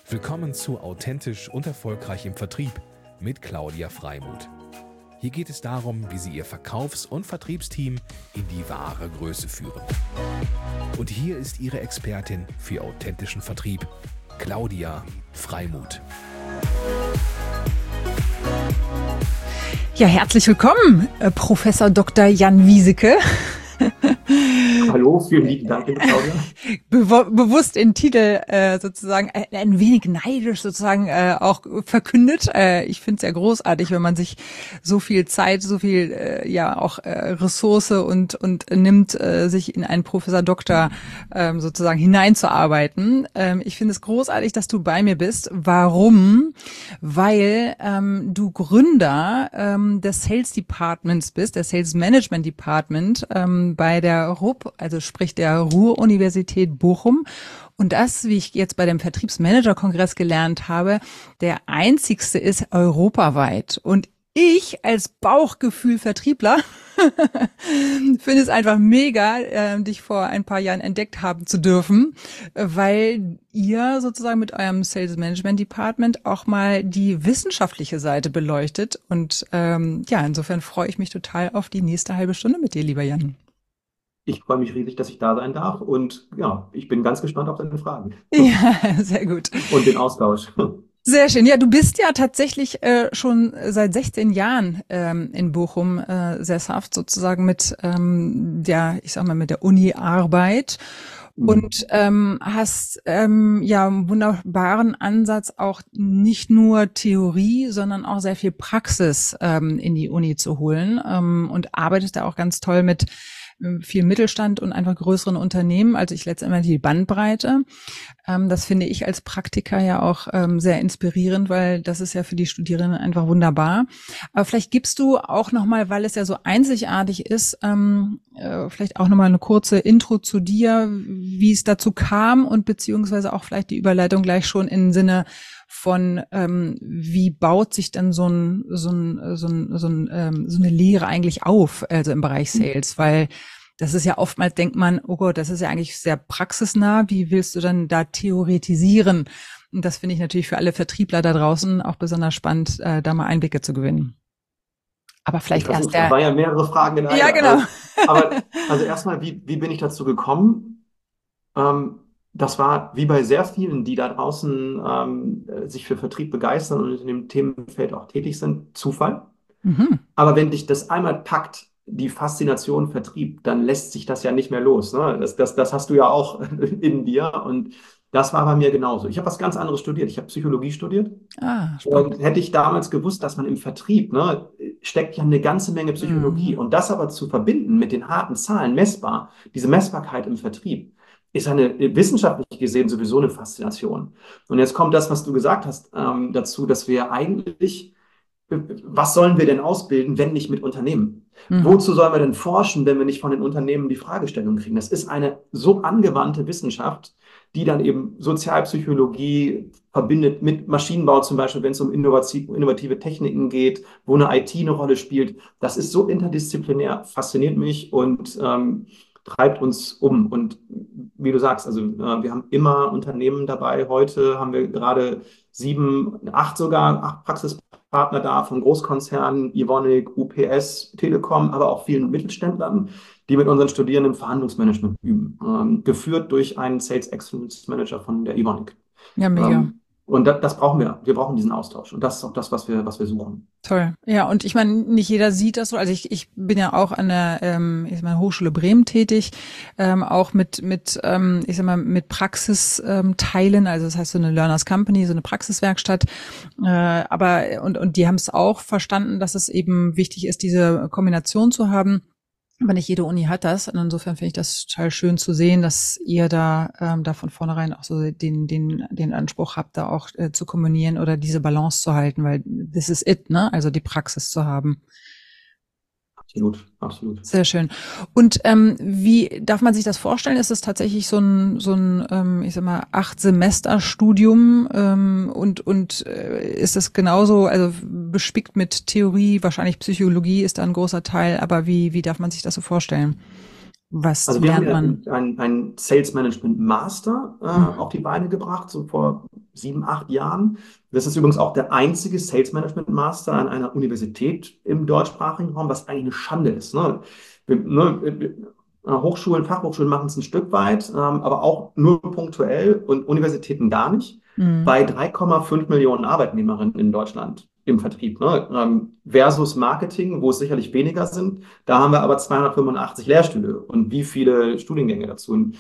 Willkommen zu Authentisch und Erfolgreich im Vertrieb mit Claudia Freimuth. Hier geht es darum, wie Sie Ihr Verkaufs- und Vertriebsteam in die wahre Größe führen. Und hier ist Ihre Expertin für authentischen Vertrieb, Claudia Freimuth. Ja, herzlich willkommen, Professor Dr. Jan Wieseke. Hallo, vielen lieben Dank, liebe Claudia. Bewusst den Titel sozusagen ein wenig neidisch sozusagen auch verkündet. Ich finde es ja großartig, wenn man sich so viel Zeit, so viel auch Ressource und nimmt, sich in einen Professor Doktor sozusagen hineinzuarbeiten. Ich finde es großartig, dass du bei mir bist. Warum? Weil du Gründer des Sales Departments bist, der Sales Management Department bei der RUB, also sprich der Ruhr-Universität Bochum. Und das, wie ich jetzt bei dem Vertriebsmanager-Kongress gelernt habe, der einzigste ist europaweit. Und ich als Bauchgefühl-Vertriebler finde es einfach mega, dich vor ein paar Jahren entdeckt haben zu dürfen, weil ihr sozusagen mit eurem Sales Management Department auch mal die wissenschaftliche Seite beleuchtet. Und insofern freue ich mich total auf die nächste halbe Stunde mit dir, lieber Jan. Ich freue mich riesig, dass ich da sein darf und ja, ich bin ganz gespannt auf deine Fragen. Ja, sehr gut. Und den Austausch. Sehr schön. Ja, du bist ja tatsächlich schon seit 16 Jahren in Bochum sesshaft, sozusagen mit mit der Uni-Arbeit. Und hast einen wunderbaren Ansatz, auch nicht nur Theorie, sondern auch sehr viel Praxis in die Uni zu holen, und arbeitest da auch ganz toll mit viel Mittelstand und einfach größeren Unternehmen, also ich letztendlich die Bandbreite. Das finde ich als Praktiker ja auch sehr inspirierend, weil das ist ja für die Studierenden einfach wunderbar. Aber vielleicht gibst du auch nochmal, weil es ja so einzigartig ist, vielleicht auch nochmal eine kurze Intro zu dir, wie es dazu kam und beziehungsweise auch vielleicht die Überleitung gleich schon im Sinne von wie baut sich dann so eine Lehre eigentlich auf, also im Bereich Sales, weil das ist ja oftmals, denkt man, oh Gott, das ist ja eigentlich sehr praxisnah, wie willst du dann da theoretisieren? Und das finde ich natürlich für alle Vertriebler da draußen auch besonders spannend, da mal Einblicke zu gewinnen. Aber vielleicht erst Da war ja mehrere Fragen in einer. Ja, genau. Also erstmal, wie bin ich dazu gekommen? Das war wie bei sehr vielen, die da draußen sich für Vertrieb begeistern und in dem Themenfeld auch tätig sind, Zufall. Mhm. Aber wenn dich das einmal packt, die Faszination Vertrieb, dann lässt sich das ja nicht mehr los. Ne? Das hast du ja auch in dir und das war bei mir genauso. Ich habe was ganz anderes studiert. Ich habe Psychologie studiert. Spannend. Und hätte ich damals gewusst, dass man im Vertrieb, steckt ja eine ganze Menge Psychologie. Und das aber zu verbinden mit den harten Zahlen, messbar, diese Messbarkeit im Vertrieb, ist eine wissenschaftlich gesehen sowieso eine Faszination. Und jetzt kommt das, was du gesagt hast, dazu, dass wir eigentlich, was sollen wir denn ausbilden, wenn nicht mit Unternehmen? Wozu sollen wir denn forschen, wenn wir nicht von den Unternehmen die Fragestellung kriegen? Das ist eine so angewandte Wissenschaft, die dann eben Sozialpsychologie verbindet mit Maschinenbau zum Beispiel, wenn es um innovative Techniken geht, wo eine IT eine Rolle spielt. Das ist so interdisziplinär, fasziniert mich und treibt uns um. Und wie du sagst, also wir haben immer Unternehmen dabei. Heute haben wir gerade 8 Praxispartner da von Großkonzernen, Evonik, UPS, Telekom, aber auch vielen Mittelständlern, die mit unseren Studierenden Verhandlungsmanagement üben, geführt durch einen Sales Excellence Manager von der Evonik. Ja, mega. Und das brauchen wir. Wir brauchen diesen Austausch. Und das ist auch das, was wir suchen. Toll. Ja, und ich meine, nicht jeder sieht das so. Also ich bin ja auch an der Hochschule Bremen tätig, auch mit Praxisteilen, also das heißt so eine Learners Company, so eine Praxiswerkstatt. Und die haben es auch verstanden, dass es eben wichtig ist, diese Kombination zu haben. Aber nicht jede Uni hat das. Und insofern finde ich das total schön zu sehen, dass ihr da von vornherein auch so den Anspruch habt, da auch zu kombinieren oder diese Balance zu halten, weil this is it, ne? Also die Praxis zu haben. Absolut, absolut. Sehr schön. Und wie darf man sich das vorstellen? Ist es tatsächlich so ein 8-Semester-Studium und ist es genauso, also bespickt mit Theorie, wahrscheinlich Psychologie ist da ein großer Teil, aber wie darf man sich das so vorstellen? Was also lernt man? Wir haben ein Sales Management Master auf die Beine gebracht, so vor 7, 8 Jahren. Das ist übrigens auch der einzige Sales Management Master an einer Universität im deutschsprachigen Raum, was eigentlich eine Schande ist. Ne? Hochschulen, Fachhochschulen machen es ein Stück weit, aber auch nur punktuell und Universitäten gar nicht. Mhm. Bei 3,5 Millionen Arbeitnehmerinnen in Deutschland im Vertrieb, ne? Versus Marketing, wo es sicherlich weniger sind. Da haben wir aber 285 Lehrstühle und wie viele Studiengänge dazu. Und,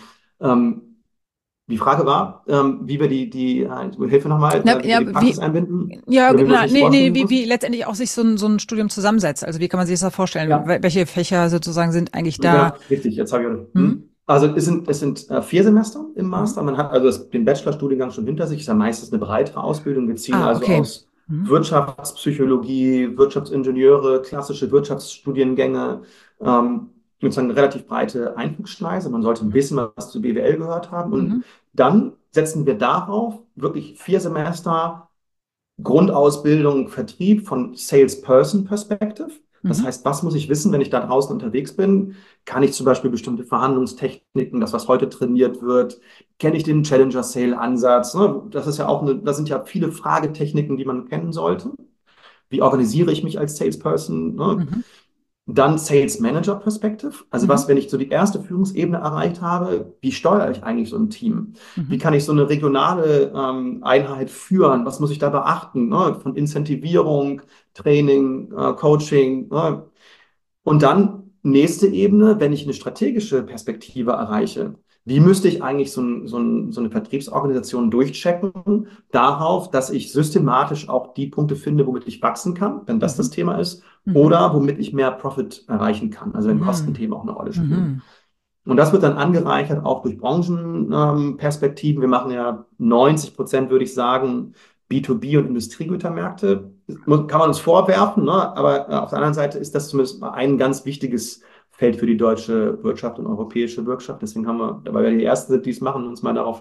die Frage war, wie wir Hilfe nochmal, Ja, wie wir ja, die Praxis einbinden ja, oder wie man na, sich das nee, vorstellen wie muss. letztendlich auch sich so ein Studium zusammensetzt. Also wie kann man sich das vorstellen? Ja, Welche Fächer sozusagen sind eigentlich da? ja, richtig. Jetzt habe ich. Hm? Also es sind 4 Semester im Mhm. Master. Man hat also den Bachelorstudiengang schon hinter sich. Ist ja meistens eine breitere Ausbildung. Wir ziehen Ah, also okay. aus Mhm. Wirtschaftspsychologie, Wirtschaftsingenieure, klassische Wirtschaftsstudiengänge, sozusagen eine relativ breite Einflugschneise. Man sollte ein bisschen was zu BWL gehört haben. Und Mhm. dann setzen wir darauf wirklich 4 Semester Grundausbildung, Vertrieb von Salesperson Perspective. Das Mhm. heißt, was muss ich wissen, wenn ich da draußen unterwegs bin? Kann ich zum Beispiel bestimmte Verhandlungstechniken, das, was heute trainiert wird? Kenne ich den Challenger Sale Ansatz? Ne? Das ist ja auch das sind ja viele Fragetechniken, die man kennen sollte. Wie organisiere ich mich als Salesperson? Ne? Mhm. Dann Sales Manager Perspective. Also Mhm. was, wenn ich so die erste Führungsebene erreicht habe, wie steuere ich eigentlich so ein Team? Wie Mhm. kann ich so eine regionale Einheit führen? Was muss ich da beachten? Ne? Von Incentivierung, Training, Coaching. Ne? Und dann nächste Ebene, wenn ich eine strategische Perspektive erreiche, wie müsste ich eigentlich so eine Vertriebsorganisation durchchecken darauf, dass ich systematisch auch die Punkte finde, womit ich wachsen kann, wenn das Mhm. Thema ist, Mhm. oder womit ich mehr Profit erreichen kann, also wenn Mhm. Kostenthemen auch eine Rolle spielen. Mhm. Und das wird dann angereichert auch durch Branchenperspektiven. Wir machen ja 90%, würde ich sagen, B2B und Industriegütermärkte. Kann man uns vorwerfen, ne? Aber auf der anderen Seite ist das zumindest ein ganz wichtiges Feld für die deutsche Wirtschaft und europäische Wirtschaft. Deswegen haben wir, weil wir die Ersten sind, die es machen, uns mal darauf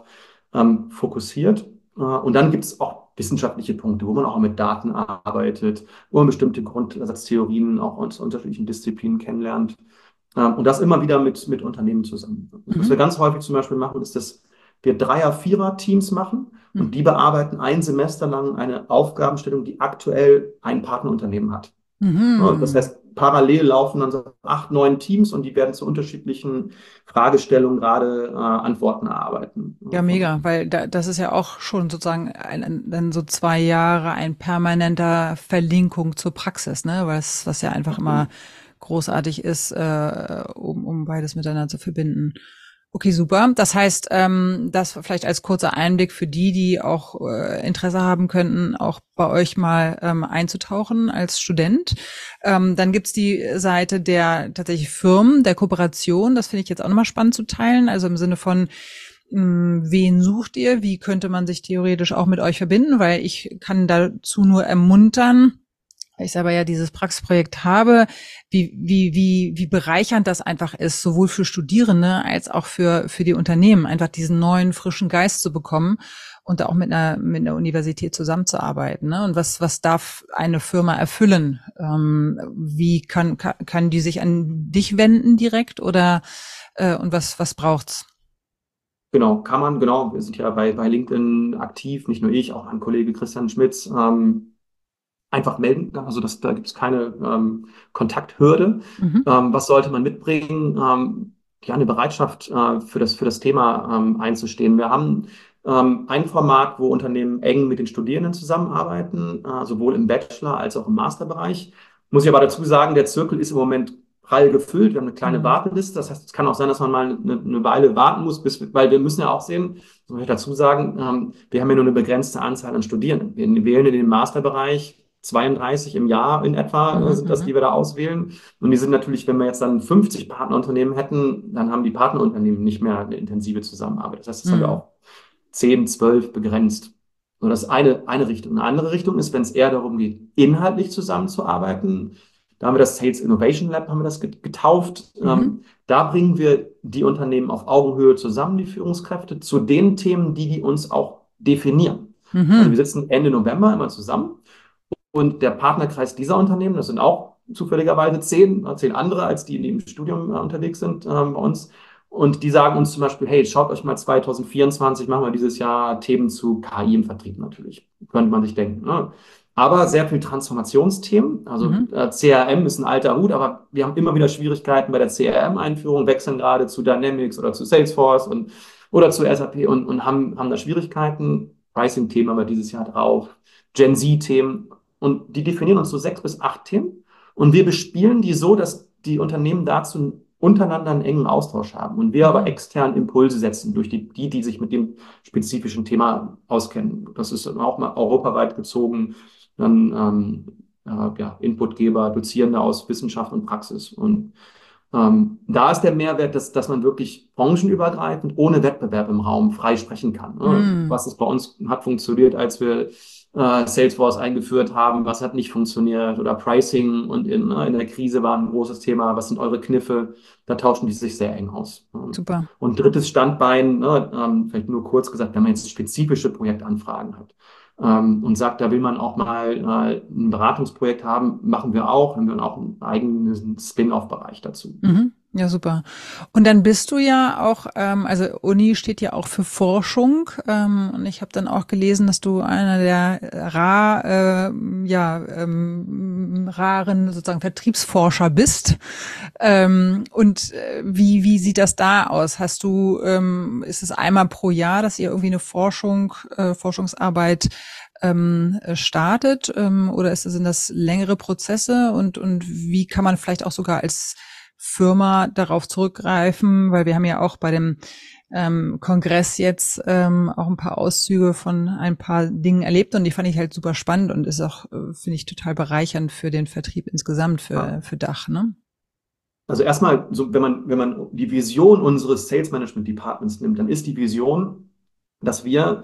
fokussiert. Und dann gibt es auch wissenschaftliche Punkte, wo man auch mit Daten arbeitet, wo man bestimmte Grundsatztheorien auch aus unterschiedlichen Disziplinen kennenlernt. Und das immer wieder mit Unternehmen zusammen. Also was wir Mhm. ganz häufig zum Beispiel machen, ist, dass wir Dreier-, Vierer-Teams machen und Mhm. die bearbeiten ein Semester lang eine Aufgabenstellung, die aktuell ein Partnerunternehmen hat. Ja, das Mhm. heißt, parallel laufen dann so 8, 9 Teams und die werden zu unterschiedlichen Fragestellungen gerade Antworten erarbeiten. Ja, mega, weil das ist ja auch schon sozusagen dann so 2 Jahre ein permanenter Verlinkung zur Praxis, ne? Was ja einfach immer großartig ist, um beides miteinander zu verbinden. Okay, super. Das heißt, das vielleicht als kurzer Einblick für die auch Interesse haben könnten, auch bei euch mal einzutauchen als Student. Dann gibt's die Seite der tatsächlich Firmen, der Kooperation. Das finde ich jetzt auch nochmal spannend zu teilen. Also im Sinne von, wen sucht ihr? Wie könnte man sich theoretisch auch mit euch verbinden? Weil ich kann dazu nur ermuntern, weil ich selber ja dieses Praxisprojekt habe, wie bereichernd das einfach ist, sowohl für Studierende als auch für die Unternehmen, einfach diesen neuen, frischen Geist zu bekommen und da auch mit einer Universität zusammenzuarbeiten. Ne? Und was darf eine Firma erfüllen? Wie kann die sich an dich wenden direkt oder und was braucht's? Genau, kann man, genau. Wir sind ja bei LinkedIn aktiv, nicht nur ich, auch ein Kollege Christian Schmitz. Einfach melden. Also da gibt es keine Kontakthürde. Mhm. Was sollte man mitbringen? Ja, eine Bereitschaft für das Thema einzustehen. Wir haben ein Format, wo Unternehmen eng mit den Studierenden zusammenarbeiten, sowohl im Bachelor- als auch im Masterbereich. Muss ich aber dazu sagen, der Zirkel ist im Moment prall gefüllt. Wir haben eine kleine Mhm. Warteliste. Das heißt, es kann auch sein, dass man mal eine Weile warten muss, weil wir müssen ja auch sehen, das muss ich dazu sagen, wir haben ja nur eine begrenzte Anzahl an Studierenden. Wir wählen in den Masterbereich 32 im Jahr in etwa Mhm. sind das, die Mhm. wir da auswählen. Und die sind natürlich, wenn wir jetzt dann 50 Partnerunternehmen hätten, dann haben die Partnerunternehmen nicht mehr eine intensive Zusammenarbeit. Das heißt, das haben wir Mhm. auch 10, 12 begrenzt. So, das ist eine Richtung. Eine andere Richtung ist, wenn es eher darum geht, inhaltlich zusammenzuarbeiten. Da haben wir das Sales Innovation Lab, haben wir das getauft. Mhm. Da bringen wir die Unternehmen auf Augenhöhe zusammen, die Führungskräfte, zu den Themen, die uns auch definieren. Also wir Mhm. sitzen Ende November immer zusammen und der Partnerkreis dieser Unternehmen, das sind auch zufälligerweise 10 andere, als die im Studium unterwegs sind bei uns. Und die sagen uns zum Beispiel, hey, schaut euch mal 2024, machen wir dieses Jahr Themen zu KI im Vertrieb natürlich. Könnte man sich denken. Ne? Aber sehr viel Transformationsthemen. Also CRM ist ein alter Hut, aber wir haben immer wieder Schwierigkeiten bei der CRM-Einführung, wechseln gerade zu Dynamics oder zu Salesforce oder zu SAP und haben da Schwierigkeiten. Pricing-Themen haben wir dieses Jahr drauf, Gen Z-Themen. Und die definieren uns so 6 bis 8 Themen. Und wir bespielen die so, dass die Unternehmen dazu untereinander einen engen Austausch haben und wir aber extern Impulse setzen durch die sich mit dem spezifischen Thema auskennen. Das ist auch mal europaweit gezogen, dann Inputgeber, Dozierende aus Wissenschaft und Praxis. Und da ist der Mehrwert, dass man wirklich branchenübergreifend ohne Wettbewerb im Raum frei sprechen kann. Ne? Was es bei uns hat funktioniert, als wir Salesforce eingeführt haben, was hat nicht funktioniert oder Pricing und in der Krise war ein großes Thema, was sind eure Kniffe, da tauschen die sich sehr eng aus. Super. Und drittes Standbein, vielleicht nur kurz gesagt, wenn man jetzt spezifische Projektanfragen hat und sagt, da will man auch mal ein Beratungsprojekt haben, machen wir auch, haben wir auch einen eigenen Spin-off-Bereich dazu. Ja, super. Und dann bist du ja auch, also Uni steht ja auch für Forschung, und ich habe dann auch gelesen, dass du einer der raren sozusagen Vertriebsforscher bist. Wie sieht das da aus? Hast du, ist es einmal pro Jahr, dass ihr irgendwie eine Forschungsarbeit startet, oder sind das längere Prozesse und wie kann man vielleicht auch sogar als Firma darauf zurückgreifen, weil wir haben ja auch bei dem Kongress jetzt auch ein paar Auszüge von ein paar Dingen erlebt und die fand ich halt super spannend und ist auch, finde ich, total bereichernd für den Vertrieb insgesamt für Dach, ne? Also erstmal, so, wenn man die Vision unseres Sales Management Departments nimmt, dann ist die Vision, dass wir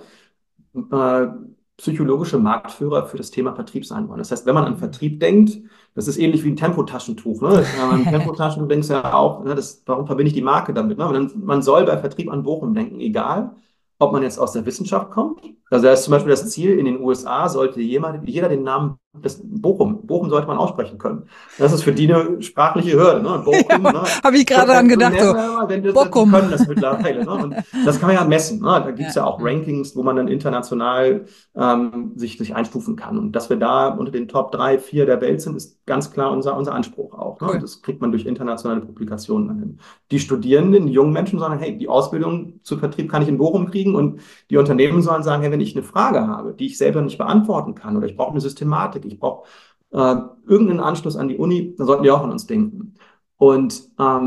psychologische Marktführer für das Thema Vertrieb sein wollen. Das heißt, wenn man an Vertrieb denkt, das ist ähnlich wie ein Tempotaschentuch. Ne? Ein Tempotaschentuch denkst du ja auch, ne, warum verbinde ich die Marke damit? Ne? Man soll bei Vertrieb an Bochum denken, egal, ob man jetzt aus der Wissenschaft kommt. Also da ist zum Beispiel das Ziel, in den USA sollte jeder den Namen des Bochum sollte man aussprechen können. Das ist für die eine sprachliche Hürde. Ne? Bochum, ja, ne? Habe ich gerade dran gedacht. Bochum. Die können das mittlerweile. Ne? Und das kann man ja messen. Ne? Da gibt es ja auch Rankings, wo man dann international sich einstufen kann. Und dass wir da unter den Top 3, 4 der Welt sind, ist ganz klar unser Anspruch auch. Ne? Cool. Und das kriegt man durch internationale Publikationen dann hin. Die Studierenden, die jungen Menschen sagen, hey, die Ausbildung zu Vertrieb kann ich in Bochum kriegen und die Unternehmen sollen sagen, hey, wenn ich eine Frage habe, die ich selber nicht beantworten kann oder ich brauche eine Systematik, ich brauche irgendeinen Anschluss an die Uni, dann sollten die auch an uns denken. Und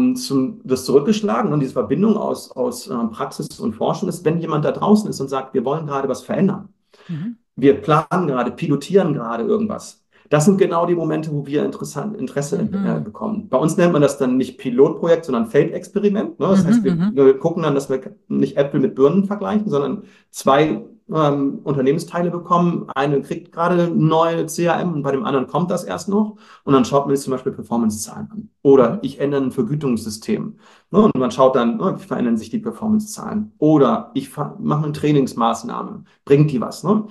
das zurückgeschlagen und diese Verbindung aus Praxis und Forschung ist, wenn jemand da draußen ist und sagt, wir wollen gerade was verändern. Wir planen gerade, pilotieren gerade irgendwas. Das sind genau die Momente, wo wir Interesse bekommen. Bei uns nennt man das dann nicht Pilotprojekt, sondern Feldexperiment. Ne? Das heißt, wir gucken dann, dass wir nicht Äpfel mit Birnen vergleichen, sondern 2 Unternehmensteile bekommen. Eine kriegt gerade neue CRM und bei dem anderen kommt das erst noch. Und dann schaut man sich zum Beispiel Performance-Zahlen an. Oder ich ändere ein Vergütungssystem. Ne? Und man schaut dann, wie verändern sich die Performance-Zahlen. Oder ich mache eine Trainingsmaßnahme. Bringt die was? Ne?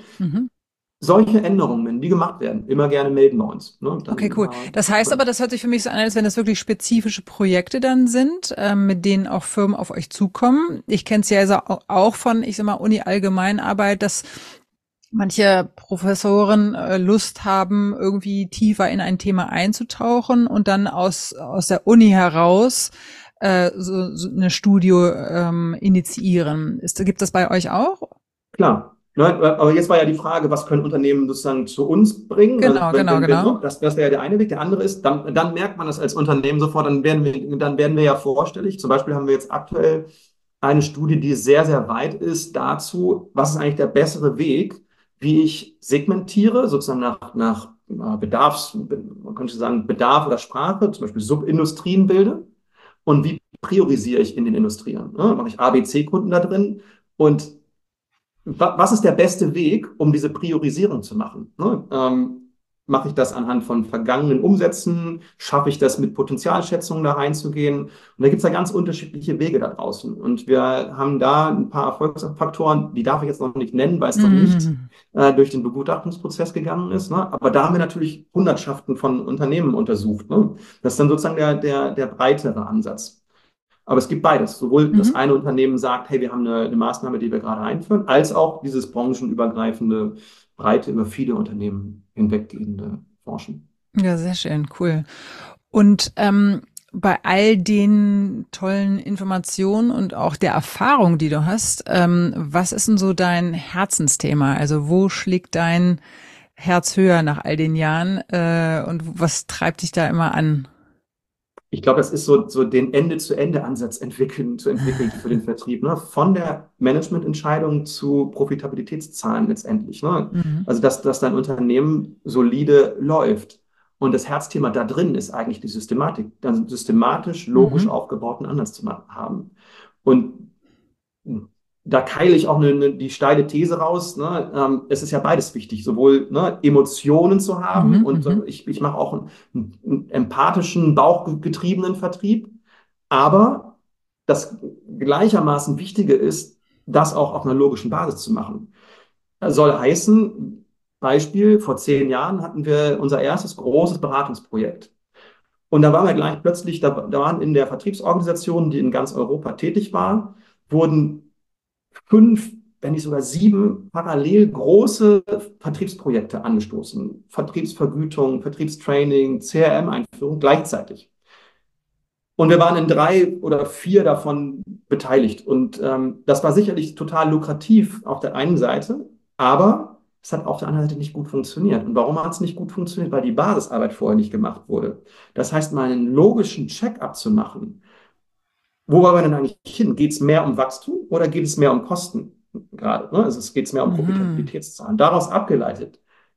Solche Änderungen, wenn die gemacht werden, immer gerne melden bei uns. Ne? Dann, okay, cool. Das heißt aber, das hört sich für mich so an, als wenn das wirklich spezifische Projekte dann sind, mit denen auch Firmen auf euch zukommen. Ich kenne es ja also auch von, ich sag mal, Uni-Allgemeinarbeit, dass manche Professoren Lust haben, irgendwie tiefer in ein Thema einzutauchen und dann aus der Uni heraus so eine Studie initiieren. Gibt das bei euch auch? Klar. Aber jetzt war ja die Frage, was können Unternehmen sozusagen zu uns bringen? Genau. Das wäre ja der eine Weg. Der andere ist, dann merkt man das als Unternehmen sofort, dann werden wir ja vorstellig. Zum Beispiel haben wir jetzt aktuell eine Studie, die sehr, sehr weit ist dazu, was ist eigentlich der bessere Weg, wie ich segmentiere, sozusagen nach man könnte sagen, Bedarf oder Sprache, zum Beispiel Subindustrien bilde und wie priorisiere ich in den Industrien? Ne? Mache ich ABC-Kunden da drin und was ist der beste Weg, um diese Priorisierung zu machen? Ne? Mache ich das anhand von vergangenen Umsätzen? Schaffe ich das mit Potenzialschätzungen da reinzugehen? Und da gibt es ja ganz unterschiedliche Wege da draußen. Und wir haben da ein paar Erfolgsfaktoren, die darf ich jetzt noch nicht nennen, weil es noch nicht durch den Begutachtungsprozess gegangen ist. Ne? Aber da haben wir natürlich Hundertschaften von Unternehmen untersucht. Ne? Das ist dann sozusagen der breitere Ansatz. Aber es gibt beides. Sowohl das Mhm. eine Unternehmen sagt, hey, wir haben eine Maßnahme, die wir gerade einführen, als auch dieses branchenübergreifende, breite, über viele Unternehmen hinweggehende Forschen. Ja, sehr schön, cool. Und bei all den tollen Informationen und auch der Erfahrung, die du hast, was ist denn so dein Herzensthema? Also wo schlägt dein Herz höher nach all den Jahren und was treibt dich da immer an? Ich glaube, das ist so den Ende-zu-Ende-Ansatz zu entwickeln für den Vertrieb, ne? Von der Managemententscheidung zu Profitabilitätszahlen letztendlich, ne? Mhm. Also, dass dein Unternehmen solide läuft. Und das Herzthema da drin ist eigentlich die Systematik, dann systematisch, logisch Mhm. aufgebauten Ansatz zu haben. Und da keile ich auch die steile These raus. Ne? Es ist ja beides wichtig, sowohl ne, Emotionen zu haben Mhm. und Mhm. ich mache auch einen empathischen, bauchgetriebenen Vertrieb. Aber das gleichermaßen Wichtige ist, das auch auf einer logischen Basis zu machen. Das soll heißen, Beispiel, vor 10 Jahren hatten wir unser erstes großes Beratungsprojekt. Und da waren wir gleich plötzlich, da waren in der Vertriebsorganisation, die in ganz Europa tätig war, wurden 5, wenn nicht sogar 7 parallel große Vertriebsprojekte angestoßen. Vertriebsvergütung, Vertriebstraining, CRM-Einführung gleichzeitig. Und wir waren in 3 oder 4 davon beteiligt. Und das war sicherlich total lukrativ auf der einen Seite, aber es hat auf der anderen Seite nicht gut funktioniert. Und warum hat es nicht gut funktioniert? Weil die Basisarbeit vorher nicht gemacht wurde. Das heißt, mal einen logischen Check-up zu machen. Wo wollen wir denn eigentlich hin? Geht es mehr um Wachstum oder geht es mehr um Kosten gerade? Ne? Also es geht mehr um Mhm. Profitabilitätszahlen. Daraus abgeleitet,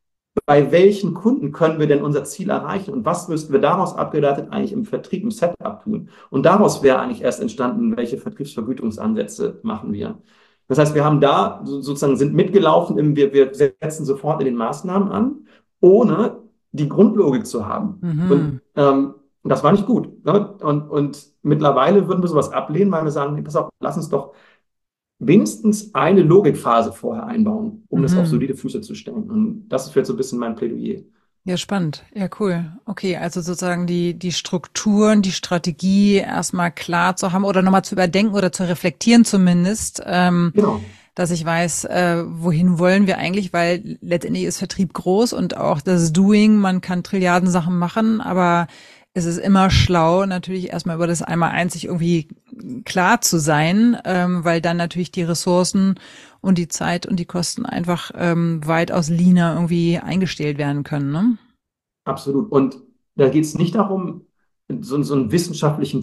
bei welchen Kunden können wir denn unser Ziel erreichen und was müssten wir daraus abgeleitet eigentlich im Vertrieb, im Setup tun? Und daraus wäre eigentlich erst entstanden, welche Vertriebsvergütungsansätze machen wir. Das heißt, wir haben da sozusagen sind mitgelaufen, wir setzen sofort in den Maßnahmen an, ohne die Grundlogik zu haben. Mhm. Und das war nicht gut. Ne? Und mittlerweile würden wir sowas ablehnen, weil wir sagen, hey, pass auf, lass uns doch wenigstens eine Logikphase vorher einbauen, um das auf Mhm. solide Füße zu stellen. Und das ist jetzt so ein bisschen mein Plädoyer. Ja, spannend. Ja, cool. Okay, also sozusagen die Strukturen, die Strategie erstmal klar zu haben oder nochmal zu überdenken oder zu reflektieren zumindest, Genau, dass ich weiß, wohin wollen wir eigentlich, weil letztendlich ist Vertrieb groß und auch das Doing, man kann Trilliarden Sachen machen, aber es ist immer schlau, natürlich erstmal über das Einmaleins sich irgendwie klar zu sein, weil dann natürlich die Ressourcen und die Zeit und die Kosten einfach weitaus leaner irgendwie eingestellt werden können, ne? absolut. Und da geht es nicht darum, so einen wissenschaftlichen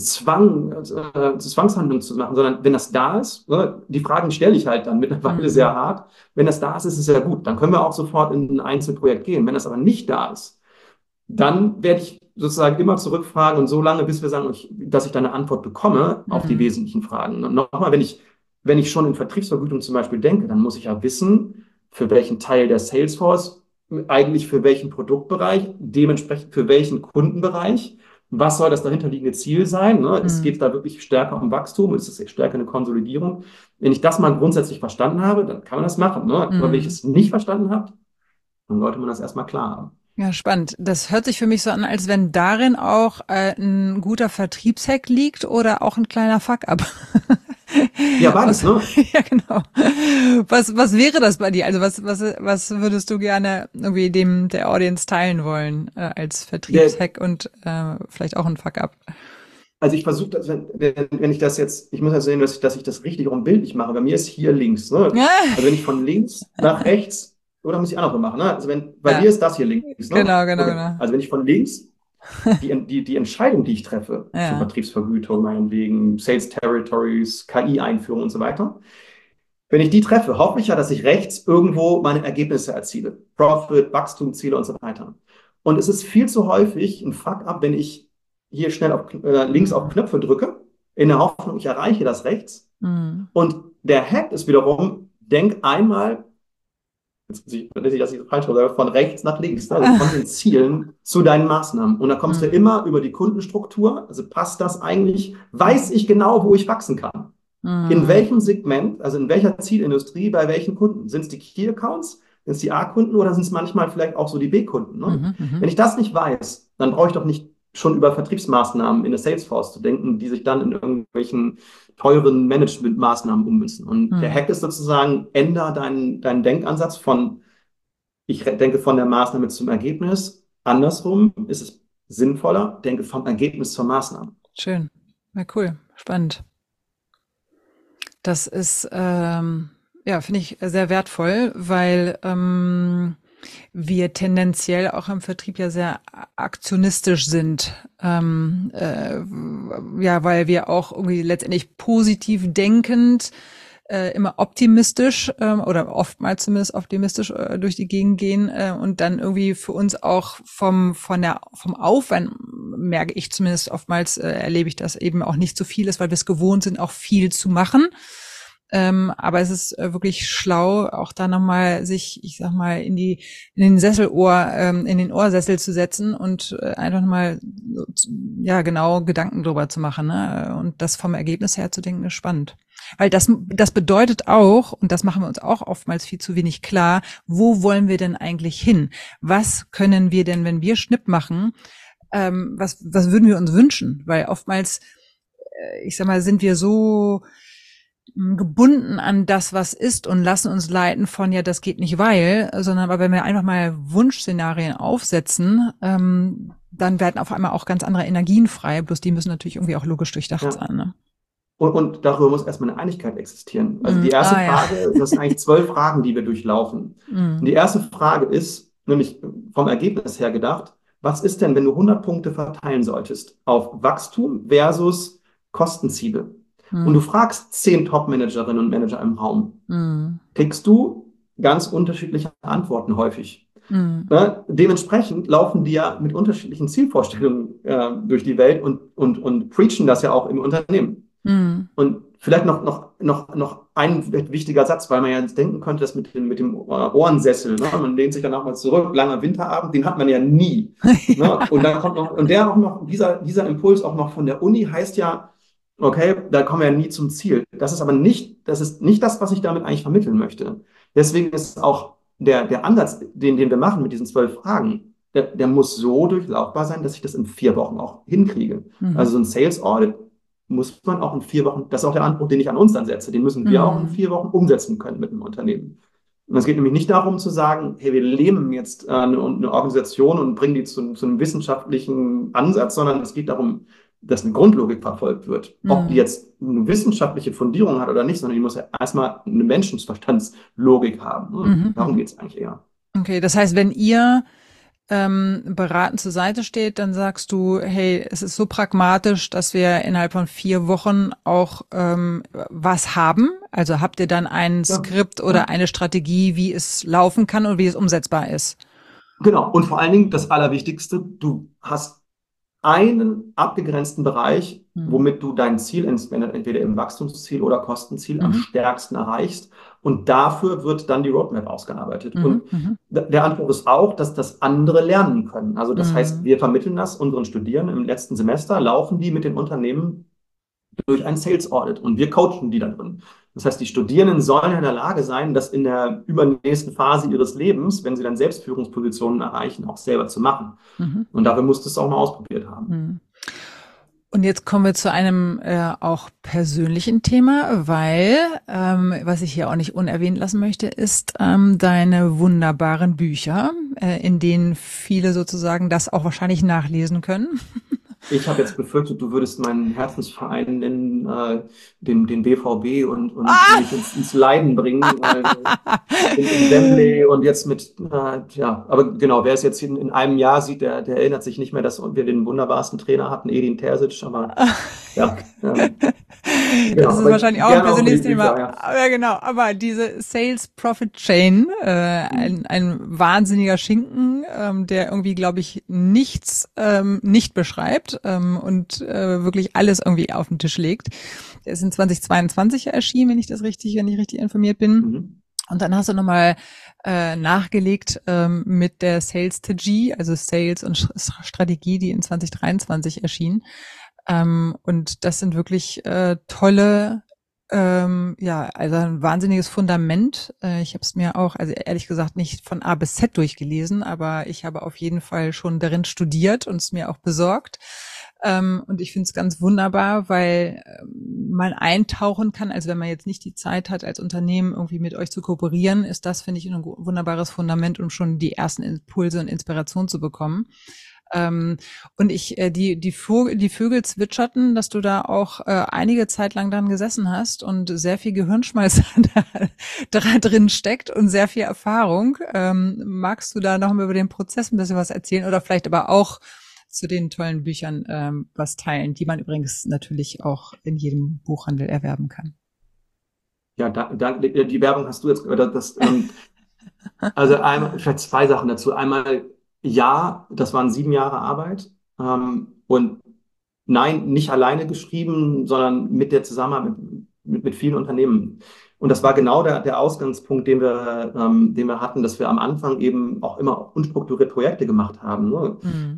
Zwangshandlung zu machen, sondern wenn das da ist, ne, die Fragen stelle ich halt dann mittlerweile Mhm. sehr hart. Wenn das da ist, ist es ja gut. Dann können wir auch sofort in ein Einzelprojekt gehen. Wenn das aber nicht da ist, dann werde ich sozusagen immer zurückfragen und so lange, bis wir sagen, dass ich dann eine Antwort bekomme auf die Mhm. wesentlichen Fragen. Und nochmal, wenn ich schon in Vertriebsvergütung zum Beispiel denke, dann muss ich ja wissen, für welchen Teil der Salesforce, eigentlich für welchen Produktbereich, dementsprechend für welchen Kundenbereich, was soll das dahinterliegende Ziel sein? Ne? Es Mhm. geht da wirklich stärker um Wachstum, es ist stärker eine Konsolidierung. Wenn ich das mal grundsätzlich verstanden habe, dann kann man das machen. Ne? Aber wenn ich Mhm. es nicht verstanden habe, dann sollte man das erstmal klar haben. Ja, spannend. Das hört sich für mich so an, als wenn darin auch ein guter Vertriebshack liegt oder auch ein kleiner Fuck-up. Ja, beides, Was, ne? ja, genau. Was wäre das bei dir? Also was würdest du gerne irgendwie der Audience teilen wollen als Der, Vertriebshack und vielleicht auch ein Fuck-up? Also ich versuche das, wenn ich das jetzt, ich muss ja sehen, dass ich das richtig rum bildlich mache. Bei mir ist hier links, ne? Also wenn ich von links nach rechts, oder muss ich andersrum machen, ne? Also bei dir Ja, ist das hier links, ne? genau, genau, Okay. genau. Also wenn ich von links die Entscheidung, die ich treffe zur Ja. Vertriebsvergütung, meinetwegen Sales Territories, KI-Einführung und so weiter, wenn ich die treffe, hoffe ich ja, dass ich rechts irgendwo meine Ergebnisse erziele. Profit, Wachstumsziele und so weiter. Und es ist viel zu häufig ein Fuck-up, wenn ich hier schnell links auf Mhm. Knöpfe drücke, in der Hoffnung, ich erreiche das rechts. Mhm. Und der Hack ist wiederum, denk einmal, jetzt dass ich das nicht falsch habe, von rechts nach links, ne? Also von den Zielen zu deinen Maßnahmen. Und da kommst du Mhm. immer über die Kundenstruktur, also passt das eigentlich, weiß ich genau, wo ich wachsen kann. In Mhm. welchem Segment, also in welcher Zielindustrie, bei welchen Kunden? Sind es die Key Accounts, sind es die A-Kunden oder sind es manchmal vielleicht auch so die B-Kunden? Ne? Mhm. Mhm. Wenn ich das nicht weiß, dann brauche ich doch nicht schon über Vertriebsmaßnahmen in der Salesforce zu denken, die sich dann in irgendwelchen teuren Managementmaßnahmen ummünzen. Und der Hack ist sozusagen, ändere deinen Denkansatz von, ich denke von der Maßnahme zum Ergebnis. Andersrum ist es sinnvoller, denke vom Ergebnis zur Maßnahme. Schön. Ja, cool. Spannend. Das ist, finde ich sehr wertvoll, weil wir tendenziell auch im Vertrieb ja sehr aktionistisch sind. Weil wir auch irgendwie letztendlich positiv denkend, immer optimistisch oder oftmals zumindest optimistisch durch die Gegend gehen und dann irgendwie für uns auch vom Aufwand, merke ich zumindest oftmals, erlebe ich das eben auch nicht so viel ist, weil wir es gewohnt sind, auch viel zu machen. Aber es ist wirklich schlau, auch da nochmal sich, ich sag mal, in den Ohrsessel zu setzen und einfach nochmal, genau Gedanken drüber zu machen, ne? Und das vom Ergebnis her zu denken, ist spannend. Weil das bedeutet auch, und das machen wir uns auch oftmals viel zu wenig klar, wo wollen wir denn eigentlich hin? Was können wir denn, wenn wir Schnipp machen, was würden wir uns wünschen? Weil oftmals, ich sag mal, sind wir so gebunden an das, was ist und lassen uns leiten von, ja, das geht nicht, sondern aber wenn wir einfach mal Wunschszenarien aufsetzen, dann werden auf einmal auch ganz andere Energien frei, bloß die müssen natürlich irgendwie auch logisch durchdacht sein. Ne? Und darüber muss erstmal eine Einigkeit existieren. Also die erste Frage, das sind eigentlich 12 Fragen, die wir durchlaufen. Und die erste Frage ist, nämlich vom Ergebnis her gedacht, was ist denn, wenn du 100 Punkte verteilen solltest auf Wachstum versus Kostenziele? Und du fragst 10 Top-Managerinnen und Manager im Raum, kriegst du ganz unterschiedliche Antworten häufig. Dementsprechend laufen die ja mit unterschiedlichen Zielvorstellungen durch die Welt und preachen das ja auch im Unternehmen. Und vielleicht noch ein wichtiger Satz, weil man ja jetzt denken könnte, dass mit dem Ohrensessel, ne? Man lehnt sich dann auch mal zurück, langer Winterabend, den hat man ja nie. Ne? Und dann kommt dieser Impuls auch noch von der Uni heißt ja, okay, da kommen wir ja nie zum Ziel. Das ist nicht das, was ich damit eigentlich vermitteln möchte. Deswegen ist auch der Ansatz, den wir machen mit diesen 12 Fragen, der muss so durchlaufbar sein, dass ich das in 4 Wochen auch hinkriege. Also so ein Sales Audit muss man auch in 4 Wochen, das ist auch der Anspruch, den ich an uns dann setze, den müssen wir auch in 4 Wochen umsetzen können mit einem Unternehmen. Und es geht nämlich nicht darum zu sagen, hey, wir lähmen jetzt eine Organisation und bringen die zu einem wissenschaftlichen Ansatz, sondern es geht darum, dass eine Grundlogik verfolgt wird. Ob die jetzt eine wissenschaftliche Fundierung hat oder nicht, sondern die muss ja erstmal eine Menschenverstandslogik haben. Darum geht es eigentlich eher. Okay, das heißt, wenn ihr beratend zur Seite steht, dann sagst du, hey, es ist so pragmatisch, dass wir innerhalb von 4 Wochen auch was haben. Also habt ihr dann ein Skript oder eine Strategie, wie es laufen kann und wie es umsetzbar ist? Genau. Und vor allen Dingen das Allerwichtigste, du hast einen abgegrenzten Bereich, womit du dein Ziel entweder im Wachstumsziel oder Kostenziel am stärksten erreichst. Und dafür wird dann die Roadmap ausgearbeitet. Und der Anspruch ist auch, dass das andere lernen können. Also das heißt, wir vermitteln das unseren Studierenden im letzten Semester, laufen die mit den Unternehmen durch ein Sales Audit und wir coachen die da drin. Das heißt, die Studierenden sollen in der Lage sein, das in der übernächsten Phase ihres Lebens, wenn sie dann Selbstführungspositionen erreichen, auch selber zu machen. Und dafür musst du es auch mal ausprobiert haben. Und jetzt kommen wir zu einem auch persönlichen Thema, weil, was ich hier auch nicht unerwähnt lassen möchte, ist deine wunderbaren Bücher, in denen viele sozusagen das auch wahrscheinlich nachlesen können. Ich habe jetzt befürchtet, du würdest meinen Herzensverein nennen, den BVB und mich ins Leiden bringen, in Wembley und jetzt aber genau, wer es jetzt in einem Jahr sieht, der erinnert sich nicht mehr, dass wir den wunderbarsten Trainer hatten, Edin Terzic, aber ja. Genau, das ist wahrscheinlich auch ein persönliches Thema. Ja, genau. Aber diese Sales Profit Chain, ein wahnsinniger Schinken, der irgendwie, glaube ich, nichts nicht beschreibt und wirklich alles irgendwie auf den Tisch legt. Der ist in 2022 erschienen, wenn ich richtig informiert bin. Und dann hast du nochmal nachgelegt mit der Sales-Strategie, also Sales und Strategie, die in 2023 erschien. Und das sind wirklich tolle Ja, also ein wahnsinniges Fundament. Ich habe es mir auch, also ehrlich gesagt, nicht von A bis Z durchgelesen, aber ich habe auf jeden Fall schon darin studiert und es mir auch besorgt. Und ich finde es ganz wunderbar, weil man eintauchen kann. Also wenn man jetzt nicht die Zeit hat, als Unternehmen irgendwie mit euch zu kooperieren, ist das, finde ich, ein wunderbares Fundament, um schon die ersten Impulse und Inspiration zu bekommen. Und die Vögel zwitscherten, dass du da auch einige Zeit lang dran gesessen hast und sehr viel Gehirnschmalz da drin steckt und sehr viel Erfahrung. Magst du da noch mal über den Prozess ein bisschen was erzählen oder vielleicht aber auch zu den tollen Büchern was teilen, die man übrigens natürlich auch in jedem Buchhandel erwerben kann? Ja, die Werbung hast du jetzt, oder also einmal, vielleicht zwei Sachen dazu. Einmal, ja, das waren 7 Jahre Arbeit. Und nein, nicht alleine geschrieben, sondern mit der Zusammenarbeit mit vielen Unternehmen. Und das war genau der Ausgangspunkt, den wir hatten, dass wir am Anfang eben auch immer unstrukturiert Projekte gemacht haben. Ne? Mhm.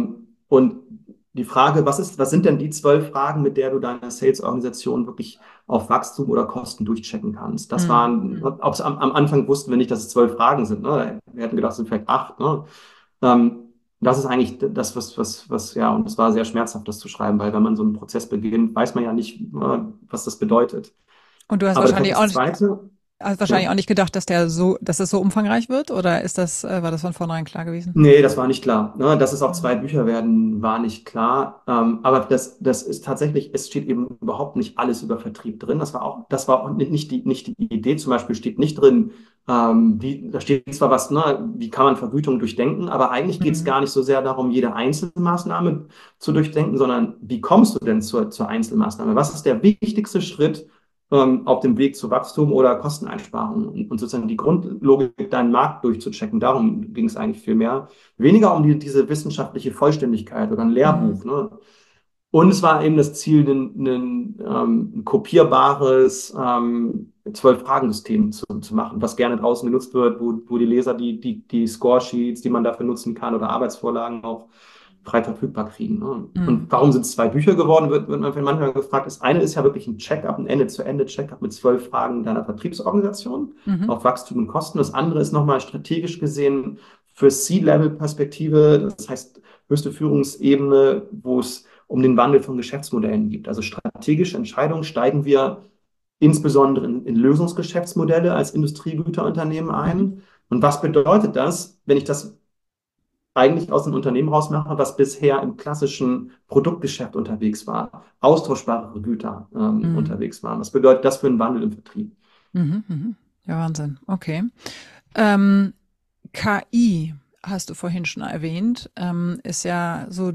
Und die Frage, was sind denn die 12 Fragen, mit der du deine Sales-Organisation wirklich auf Wachstum oder Kosten durchchecken kannst? Das waren, Mhm. am Anfang wussten wir nicht, dass es 12 Fragen sind. Ne? Wir hätten gedacht, es sind vielleicht 8. Ne? Ähm, Das ist eigentlich das, ja, und es war sehr schmerzhaft, das zu schreiben, weil wenn man so einen Prozess beginnt, weiß man ja nicht, was das bedeutet. Und du hast Aber vielleicht wahrscheinlich das auch Zweite, hast wahrscheinlich ja. auch nicht gedacht, dass es so umfangreich wird, oder war das von vornherein klar gewesen? Nee, das war nicht klar. Ne? Dass es auch Mhm. 2 Bücher werden, war nicht klar. Aber das ist tatsächlich, es steht eben überhaupt nicht alles über Vertrieb drin. Das war auch nicht die Idee. Zum Beispiel steht nicht drin, da steht zwar was, ne, wie kann man Vergütung durchdenken, aber eigentlich geht es Mhm. gar nicht so sehr darum, jede Einzelmaßnahme zu durchdenken, sondern wie kommst du denn zur Einzelmaßnahme? Was ist der wichtigste Schritt, auf dem Weg zu Wachstum oder Kosteneinsparungen und sozusagen die Grundlogik, deinen Markt durchzuchecken. Darum ging es eigentlich viel mehr. Weniger um diese wissenschaftliche Vollständigkeit oder ein Mhm. Lehrbuch. Ne? Und es war eben das Ziel, ein kopierbares 12-Fragen-System zu machen, was gerne draußen genutzt wird, wo die Leser die Scoresheets, die man dafür nutzen kann, oder Arbeitsvorlagen auch frei verfügbar kriegen. Ne? Mhm. Und warum sind es 2 Bücher geworden, wird man manchmal gefragt. Das eine ist ja wirklich ein Check-up, ein Ende-zu-Ende-Check-up mit 12 Fragen deiner Vertriebsorganisation Mhm. auf Wachstum und Kosten. Das andere ist nochmal strategisch gesehen für C-Level-Perspektive, das heißt höchste Führungsebene, wo es um den Wandel von Geschäftsmodellen geht. Also strategische Entscheidungen, steigen wir insbesondere in Lösungsgeschäftsmodelle als Industriegüterunternehmen Mhm. ein. Und was bedeutet das, wenn ich das eigentlich aus einem Unternehmen rausmache, was bisher im klassischen Produktgeschäft unterwegs war, austauschbare Güter Mhm. unterwegs waren? Was bedeutet das für einen Wandel im Vertrieb? Mhm. Mhm. Ja, Wahnsinn. Okay. Ähm, KI hast du vorhin schon erwähnt, ist ja so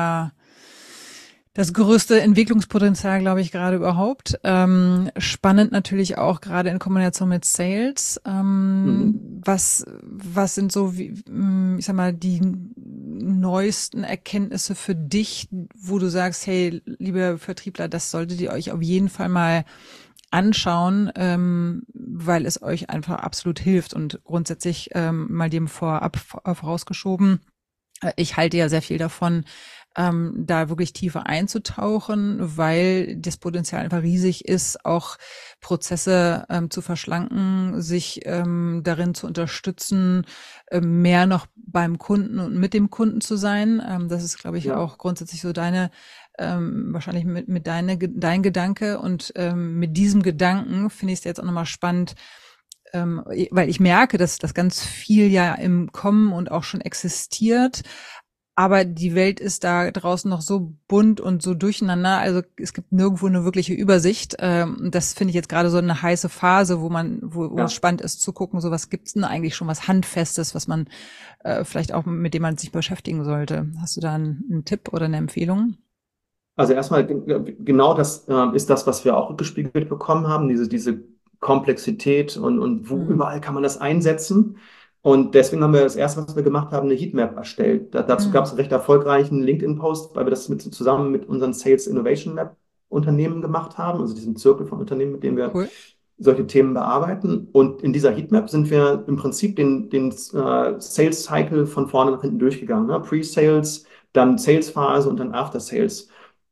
das größte Entwicklungspotenzial, glaube ich, gerade überhaupt. Spannend natürlich auch gerade in Kombination mit Sales. Mhm. Was sind so, ich sag mal, die neuesten Erkenntnisse für dich, wo du sagst, hey, liebe Vertriebler, das solltet ihr euch auf jeden Fall mal anschauen, weil es euch einfach absolut hilft und grundsätzlich mal dem vorausgeschoben. Ich halte ja sehr viel davon, da wirklich tiefer einzutauchen, weil das Potenzial einfach riesig ist, auch Prozesse zu verschlanken, sich darin zu unterstützen, mehr noch beim Kunden und mit dem Kunden zu sein. Das ist, glaube ich, Ja, auch grundsätzlich so wahrscheinlich dein Gedanke. Und mit diesem Gedanken finde ich es jetzt auch nochmal spannend, weil ich merke, dass das ganz viel ja im Kommen und auch schon existiert. Aber die Welt ist da draußen noch so bunt und so durcheinander. Also es gibt nirgendwo eine wirkliche Übersicht. Das finde ich jetzt gerade so eine heiße Phase, wo es ja. spannend ist zu gucken, so was gibt's denn eigentlich schon was Handfestes, was man vielleicht auch mit dem man sich beschäftigen sollte. Hast du da einen Tipp oder eine Empfehlung? Also erstmal, genau das ist das, was wir auch gespiegelt bekommen haben, diese Komplexität und wo Mhm. überall kann man das einsetzen. Und deswegen haben wir das erste, was wir gemacht haben, eine Heatmap erstellt. Dazu gab es einen recht erfolgreichen LinkedIn-Post, weil wir das zusammen mit unseren Sales Innovation Lab Unternehmen gemacht haben, also diesem Zirkel von Unternehmen, mit dem wir Cool. solche Themen bearbeiten. Und in dieser Heatmap sind wir im Prinzip den Sales Cycle von vorne nach hinten durchgegangen. Ne? Pre-Sales, dann Sales-Phase und dann After-Sales.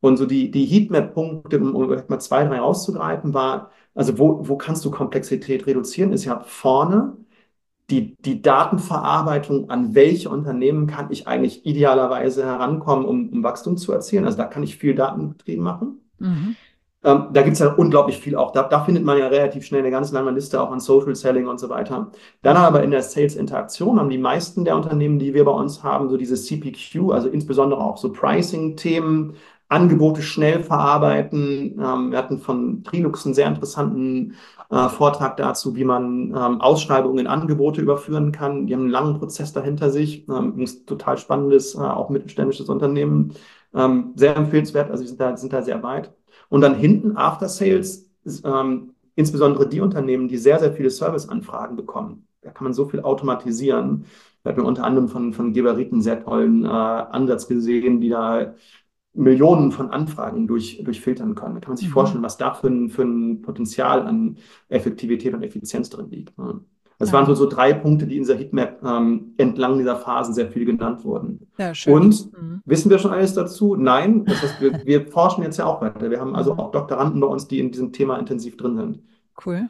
Und so die Heatmap-Punkte, um vielleicht mal 2, 3 rauszugreifen, war, also wo kannst du Komplexität reduzieren, ist ja vorne die Datenverarbeitung, an welche Unternehmen kann ich eigentlich idealerweise herankommen, um Wachstum zu erzielen. Also da kann ich viel Datenbetrieb machen. Mhm. Da gibt es ja unglaublich viel auch. Da findet man ja relativ schnell eine ganz lange Liste auch an Social Selling und so weiter. Dann aber in der Sales-Interaktion haben die meisten der Unternehmen, die wir bei uns haben, so diese CPQ, also insbesondere auch so Pricing-Themen, Angebote schnell verarbeiten. Wir hatten von Trilux einen sehr interessanten Vortrag dazu, wie man Ausschreibungen in Angebote überführen kann. Die haben einen langen Prozess dahinter sich. Ein total spannendes, auch mittelständisches Unternehmen. Sehr empfehlenswert, also sind da sehr weit. Und dann hinten After Sales, insbesondere die Unternehmen, die sehr, sehr viele Serviceanfragen bekommen. Da kann man so viel automatisieren. Da haben wir unter anderem von Geberit einen sehr tollen Ansatz gesehen, die da Millionen von Anfragen durchfiltern können. Da kann man sich vorstellen, was da für ein Potenzial an Effektivität und Effizienz drin liegt. Das waren so 3 Punkte, die in dieser Heatmap entlang dieser Phasen sehr viel genannt wurden. Ja, schön. Und wissen wir schon alles dazu? Nein. Das heißt, wir forschen jetzt ja auch weiter. Wir haben also auch Doktoranden bei uns, die in diesem Thema intensiv drin sind. Cool.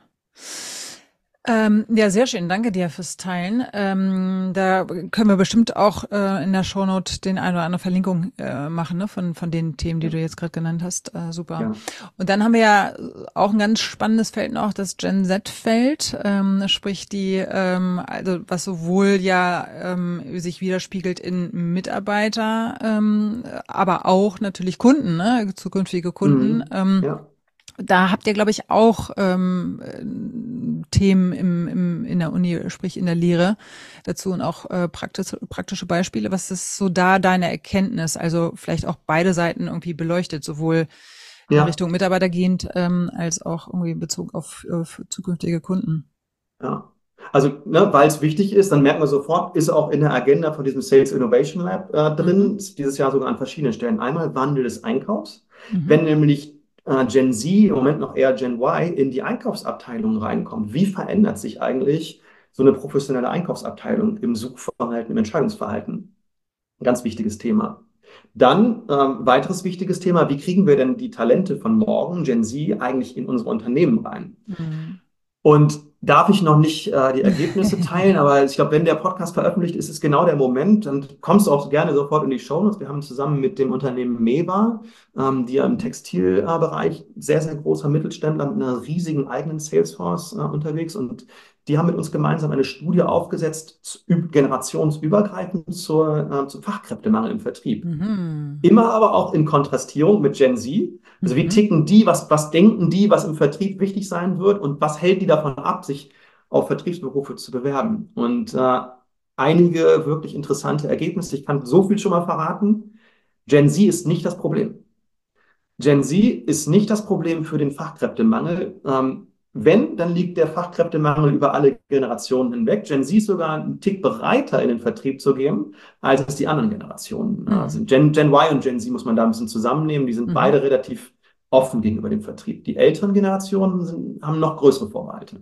Ja, sehr schön. Danke dir fürs Teilen. Da können wir bestimmt auch in der Shownote den eine oder andere Verlinkung machen, ne, von den Themen, die du jetzt gerade genannt hast. Super. Ja. Und dann haben wir ja auch ein ganz spannendes Feld noch, das Gen Z-Feld, sprich also was sowohl ja sich widerspiegelt in Mitarbeiter, aber auch natürlich Kunden, ne, zukünftige Kunden. Ja. Da habt ihr, glaube ich, auch Themen in der Uni, sprich in der Lehre dazu und auch praktische Beispiele. Was ist so da deine Erkenntnis? Also vielleicht auch beide Seiten irgendwie beleuchtet, sowohl in Richtung Mitarbeiter gehend als auch irgendwie in Bezug auf zukünftige Kunden. Ja. Also, weil es wichtig ist, dann merken wir sofort, ist auch in der Agenda von diesem Sales Innovation Lab drin, dieses Jahr sogar an verschiedenen Stellen. Einmal Wandel des Einkaufs. Wenn nämlich Gen Z, im Moment noch eher Gen Y, in die Einkaufsabteilung reinkommt. Wie verändert sich eigentlich so eine professionelle Einkaufsabteilung im Suchverhalten, im Entscheidungsverhalten? Ein ganz wichtiges Thema. Dann weiteres wichtiges Thema, wie kriegen wir denn die Talente von morgen, Gen Z, eigentlich in unsere Unternehmen rein? Und darf ich noch nicht die Ergebnisse teilen, aber ich glaube, wenn der Podcast veröffentlicht ist, ist genau der Moment. Dann kommst du auch gerne sofort in die Shownotes. Wir haben zusammen mit dem Unternehmen Meva, die ja im Textilbereich sehr, sehr großer Mittelständler mit einer riesigen eigenen Salesforce unterwegs, und die haben mit uns gemeinsam eine Studie aufgesetzt, generationsübergreifend zum Fachkräftemangel im Vertrieb. Immer aber auch in Kontrastierung mit Gen Z. Also wie ticken die, was denken die, was im Vertrieb wichtig sein wird und was hält die davon ab, sich auf Vertriebsberufe zu bewerben. Und einige wirklich interessante Ergebnisse. Ich kann so viel schon mal verraten. Gen Z ist nicht das Problem. Gen Z ist nicht das Problem für den Fachkräftemangel. Wenn, dann liegt der Fachkräftemangel über alle Generationen hinweg. Gen Z ist sogar einen Tick bereiter, in den Vertrieb zu gehen, als es die anderen Generationen sind. Gen Y und Gen Z muss man da ein bisschen zusammennehmen. Die sind beide relativ offen gegenüber dem Vertrieb. Die älteren Generationen haben noch größere Vorbehalte.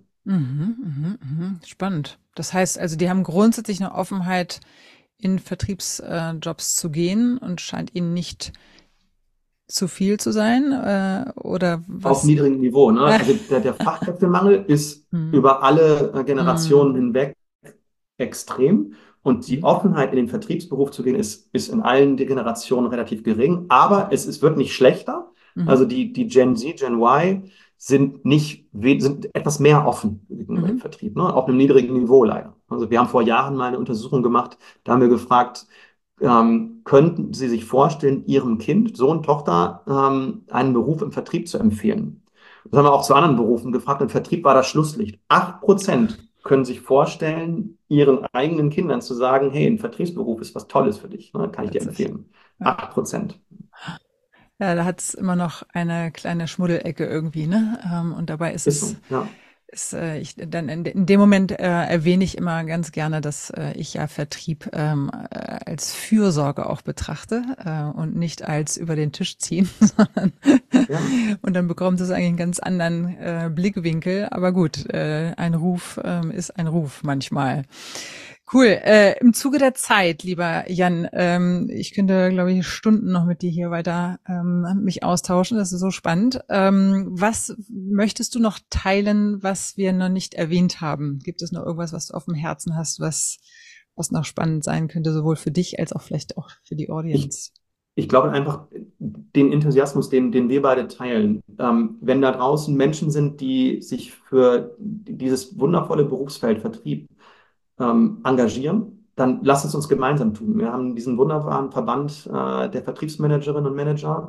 Spannend. Das heißt also, die haben grundsätzlich eine Offenheit, in Vertriebsjobs zu gehen, und scheint ihnen nicht zu viel zu sein, oder was? Auf niedrigem Niveau, ne? Also der Fachkräftemangel ist über alle Generationen hinweg extrem, und die Offenheit, in den Vertriebsberuf zu gehen, ist in allen Generationen relativ gering, aber es wird nicht schlechter. Also die Gen Z, Gen Y sind etwas mehr offen gegenüber dem Vertrieb, ne? Auf einem niedrigen Niveau leider. Also wir haben vor Jahren mal eine Untersuchung gemacht, da haben wir gefragt, könnten Sie sich vorstellen, Ihrem Kind, Sohn, Tochter, einen Beruf im Vertrieb zu empfehlen? Das haben wir auch zu anderen Berufen gefragt. Im Vertrieb war das Schlusslicht. 8% können sich vorstellen, ihren eigenen Kindern zu sagen, hey, ein Vertriebsberuf ist was Tolles für dich, ne? Kann ich dir empfehlen. 8%. Ja, da hat es immer noch eine kleine Schmuddelecke irgendwie, ne? Und dabei ist es... So, ja. Dann in dem Moment erwähne ich immer ganz gerne, dass ich ja Vertrieb als Fürsorge auch betrachte und nicht als über den Tisch ziehen, sondern und dann bekommt es eigentlich einen ganz anderen Blickwinkel. Aber gut, ein Ruf ist ein Ruf manchmal. Cool. Im Zuge der Zeit, lieber Jan, ich könnte, glaube ich, Stunden noch mit dir hier weiter mich austauschen. Das ist so spannend. Was möchtest du noch teilen, was wir noch nicht erwähnt haben? Gibt es noch irgendwas, was du auf dem Herzen hast, was noch spannend sein könnte, sowohl für dich als auch vielleicht auch für die Audience? Ich glaube einfach, den Enthusiasmus, den wir beide teilen, wenn da draußen Menschen sind, die sich für dieses wundervolle Berufsfeld Vertrieb engagieren, dann lass es uns gemeinsam tun. Wir haben diesen wunderbaren Verband der Vertriebsmanagerinnen und Manager,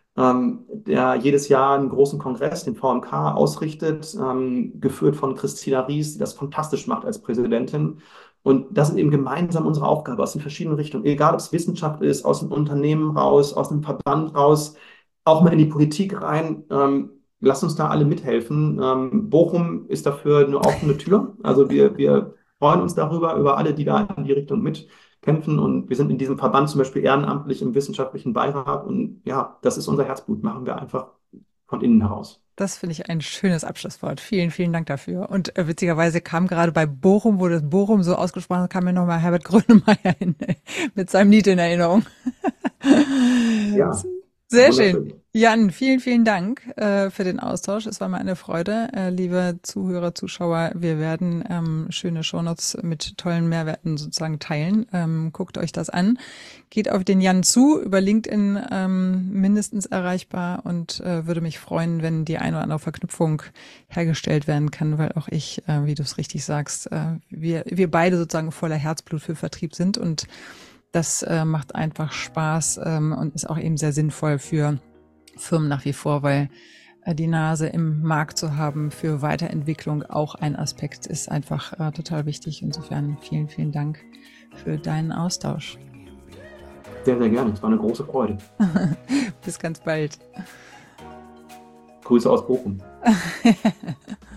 der jedes Jahr einen großen Kongress, den VMK, ausrichtet, geführt von Christina Ries, die das fantastisch macht als Präsidentin. Und das ist eben gemeinsam unsere Aufgabe aus den verschiedenen Richtungen, egal ob es Wissenschaft ist, aus dem Unternehmen raus, aus dem Verband raus, auch mal in die Politik rein. Lasst uns da alle mithelfen. Bochum ist dafür eine offene Tür. Also wir freuen uns darüber, über alle, die da in die Richtung mitkämpfen. Und wir sind in diesem Verband zum Beispiel ehrenamtlich im wissenschaftlichen Beirat. Und ja, das ist unser Herzblut. Machen wir einfach von innen heraus. Das finde ich ein schönes Abschlusswort. Vielen, vielen Dank dafür. Und witzigerweise kam gerade bei Bochum, wo das Bochum so ausgesprochen hat, kam mir nochmal Herbert Grönemeyer mit seinem Lied in Erinnerung. Ja, sehr schön. Jan, vielen, vielen Dank für den Austausch. Es war mir eine Freude. Liebe Zuhörer, Zuschauer, wir werden schöne Shownotes mit tollen Mehrwerten sozusagen teilen. Guckt euch das an. Geht auf den Jan zu, über LinkedIn mindestens erreichbar und würde mich freuen, wenn die eine oder andere Verknüpfung hergestellt werden kann, weil auch ich, wie du es richtig sagst, wir beide sozusagen voller Herzblut für Vertrieb sind und das macht einfach Spaß und ist auch eben sehr sinnvoll für Firmen nach wie vor, weil die Nase im Markt zu haben für Weiterentwicklung auch ein Aspekt ist einfach total wichtig. Insofern vielen, vielen Dank für deinen Austausch. Sehr, sehr gerne. Es war eine große Freude. Bis ganz bald. Grüße aus Bochum.